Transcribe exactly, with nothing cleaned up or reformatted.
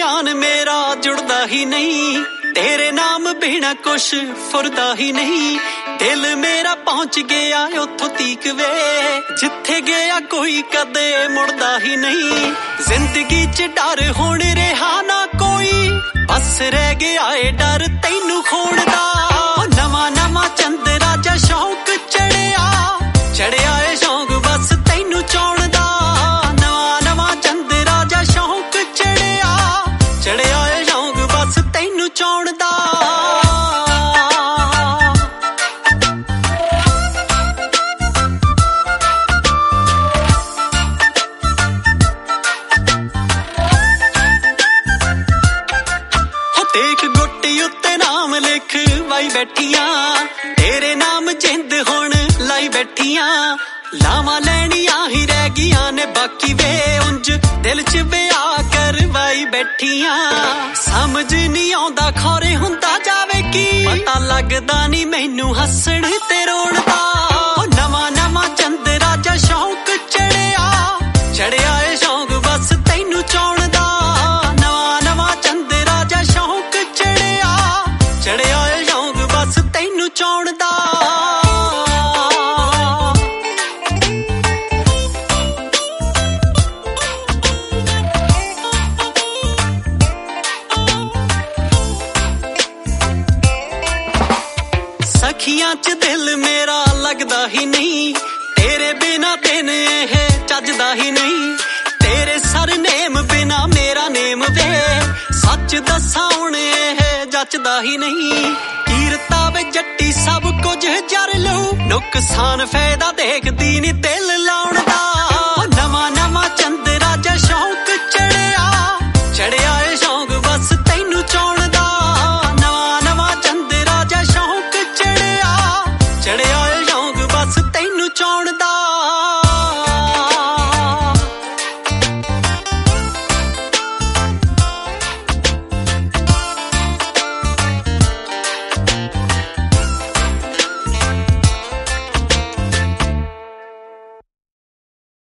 ਧਿਆਨ ਮੇਰਾ ਜੁੜਦਾ ਹੀ ਨਹੀਂ, ਤੇਰੇ ਨਾਮ ਬਿਨਾ ਕੁਛ ਫੁਰਦਾ ਹੀ ਨਹੀਂ। ਦਿਲ ਮੇਰਾ ਪਹੁੰਚ ਗਿਆ ਉੱਥੋਂ ਤੀਕ ਵੇ, ਜਿੱਥੇ ਗਿਆ ਕੋਈ ਕਦੇ ਮੁੜਦਾ ਹੀ ਨਹੀਂ। ਜ਼ਿੰਦਗੀ 'ਚ ਡਰ ਹੁਣ ਰਿਹਾ ਨਾ ਕੋਈ, ਬਸ ਰਹਿ ਗਿਆ ਏ ਡਰ ਤੈਨੂੰ ਖੋਣ ਦਾ। ਨਵਾਂ ਨਵਾਂ ਚੰਦ ਰਾਜਾ ਸ਼ੌਂਕ ਚੜਿਆ, ਚੜਿਆ ਏ ਸ਼ੌਂਕ ਬਸ ਤੈਨੂੰ ਚਾਉਣ ਦਾ। ਨਵਾਂ ਨਵਾਂ ਚੰਦ ਰਾਜਾ ਸ਼ੌਂਕ ਚੜਿਆ, ਚੜਿਆ ਏ ਸ਼ੌਂਕ ਬਸ ਤੈਨੂੰ ਚਾਉਣ ਦਾ। ਦੇਖ ਗੁੱਟੀ ਉੱਤੇ ਨਾਮ ਲਿਖ ਵਾਈ ਬੈਠੀਆਂ, ਤੇਰੇ ਨਾਮ ਜਿੰਦ ਹੁਣ ਲਾਈ ਬੈਠੀਆਂ। ਲਾਵਾਂ ਲੈਣੀਆਂ ਹੀ ਰਹਿ ਗਈਆਂ ਨੇ ਬਾਕੀ ਵੇ, ਉਂਝ ਦਿਲ 'ਚ ਵਿਆਹ ਕਰਵਾਈ ਬੈਠੀਆਂ। ਸਮਝ ਨਹੀਂ ਆਉਂਦਾ ਖੌਰੇ ਹੁੰਦਾ ਜਾਵੇ ਕੀ, ਪਤਾ ਲੱਗਦਾ ਨਹੀਂ ਮੈਨੂੰ ਹੱਸਣ ਤੇ ਰੋਣ ਦਾ। ਨਵਾਂ ਨਵਾਂ ਚੰਦ ਰਾਜਾ ਸ਼ੌਂਕ ਚੜਿਆ, ਚੜਿਆ ਏ ਸ਼ੌਂਕ ਬਸ ਤੈਨੂੰ ਚਾਉਣ ਦਾ। ਨਵਾਂ ਨਵਾਂ ਚੰਦ ਰਾਜਾ ਸ਼ੌਂਕ ਚੜਿਆ, ਚੜਿਆ ਏ ਸ਼ੌਂਕ ਬਸ ਤੈਨੂੰ ਚਾਉਣ ਦਾ। ਸਖੀਆਂ 'ਚ ਦਿਲ ਮੇਰਾ ਲੱਗਦਾ ਹੀ ਨਹੀਂ, ਤੇਰੇ ਬਿਨਾ ਦਿਨ ਇਹ ਚੱਜਦਾ ਹੀ ਨਹੀਂ। ਤੇਰੇ ਸਰਨੇਮ ਬਿਨਾ ਮੇਰਾ ਨੇਮ ਵੇ, ਸੱਚ ਦੱਸਾਂ ਹੁਣ ਇਹ ਜੱਚਦਾ ਹੀ ਨਹੀਂ। ਕੀਰਤਾ ਵੇ ਜੱਟੀ ਸਭ ਕੁਝ ਜਰ ਲਊ, ਨੁਕਸਾਨ ਫਾਇਦਾ ਦੇਖਦੀ ਨੀ ਦਿਲ ਲਾਉਣ